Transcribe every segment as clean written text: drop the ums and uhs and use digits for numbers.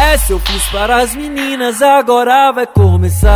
Essa eu fiz para as meninas, agora vai começar.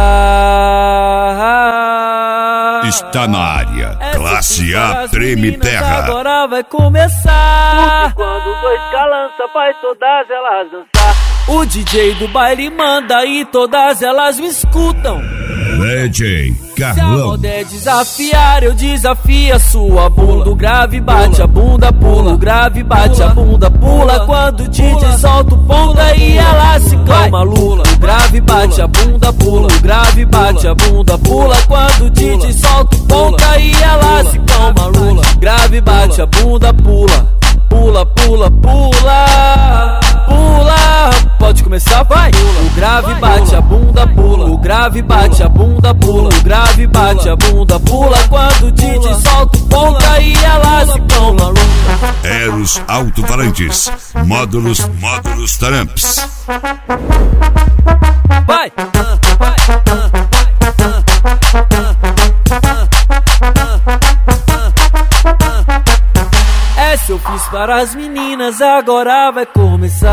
Está na área, classe A treme terra. Agora vai começar. Porque quando dois calança, faz todas elas dançar. O DJ do baile manda e todas elas me escutam. DJ Carlão. Se a moda é desafiar, eu desafio a sua bunda. O grave bate a bunda, pula. O grave bate a bunda, pula. Quando o DJ solta o ponta e ela se calma, lula. O grave bate a bunda, pula. O grave bate a bunda, pula. Quando o DJ solta o ponta e ela se calma, lula. Grave bate a bunda, pula. Pula, pula, pula. Pula, pode começar, vai. O grave bate a bunda, pula. O grave bate a bunda, pula. O grave bate a bunda, pula. Quando o DJ solta o ponta e ela se calma, lula. Eros alto-falantes, módulos Tramps. Vai. Essa eu fiz para as meninas, agora vai começar.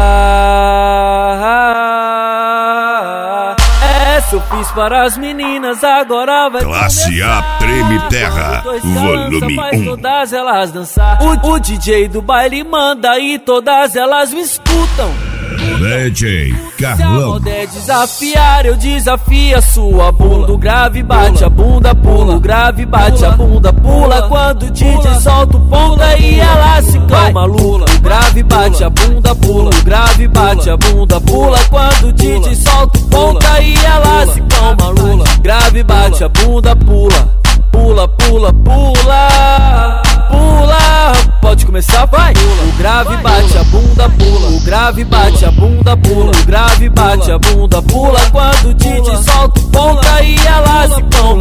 Essa eu fiz para as meninas, agora vai classe começar. A treme terra, volume 1. Todas elas dançar. O DJ do baile manda e todas elas me escutam. DJ Se a Carlão. moda é desafiar, eu desafio a sua bunda. O grave bate a bunda, pula. O grave bate a bunda, pula. Quando o DJ solta o ponta e ela se calma, lula. O grave bate a bunda, pula. O grave bate a bunda, pula. Quando o DJ solta o ponta e ela se calma, lula. Grave bate a bunda, pula. Pula, pula, pula. Pula, pode começar, vai. O grave bate a bunda, pula. O grave bate a bunda, pula. O grave bate a bunda, pula. Quando o DJ solta o ponta e ela se calma.